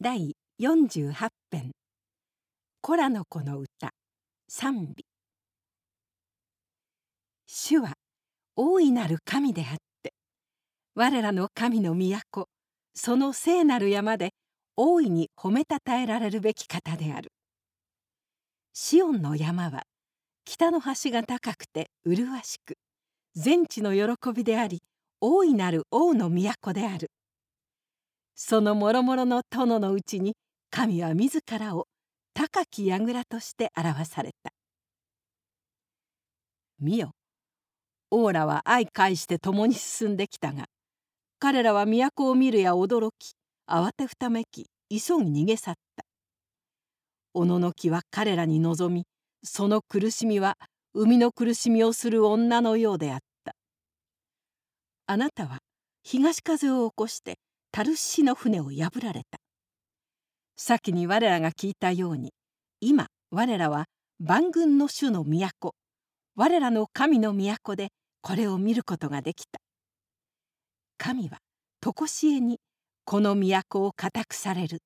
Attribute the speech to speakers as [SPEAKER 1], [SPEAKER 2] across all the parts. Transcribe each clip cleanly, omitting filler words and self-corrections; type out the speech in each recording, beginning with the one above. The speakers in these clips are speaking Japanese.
[SPEAKER 1] 第48編コラの子の歌賛美。主は大いなる神であって、我らの神の都、その聖なる山で大いに褒めたたえられるべき方である。シオンの山は北の端が高くて麗しく、全地の喜びであり、大いなる王の都である。そのもろもろの殿のうちに神は自らを高き櫓として表された。見よ、王らは相返して共に進んできたが、彼らは都を見るや驚き、慌てふためき、急ぎ逃げ去った。おののきは彼らに望み、その苦しみは生みの苦しみをする女のようであった。あなたは東風を起こしてタルシの船を破られた。先に我らが聞いたように、今我らは万軍の主の都、我らの神の都でこれを見ることができた。神はとこしえにこの都を固くされる。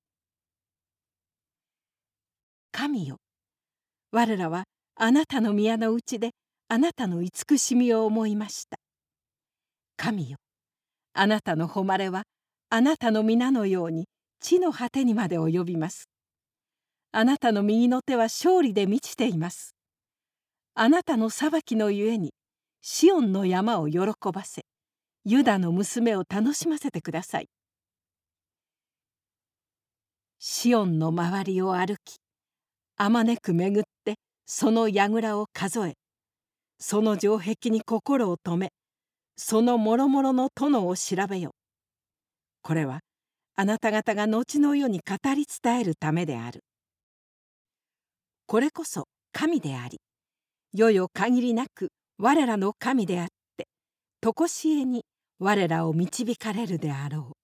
[SPEAKER 1] 神よ、我らはあなたの宮のうちであなたの慈しみを思いました。神よ、あなたの誉れはあなたの皆のように地の果てにまで及びます。あなたの右の手は勝利で満ちています。あなたの裁きのゆえにシオンの山を喜ばせ、ユダの娘を楽しませてください。シオンの周りを歩き、あまねく巡ってその櫓を数え、その城壁に心を留め、そのもろもろの殿を調べよ。これはあなた方が後の世に語り伝えるためである。これこそ神であり、世々限りなく我らの神であって、とこしえに我らを導かれるであろう。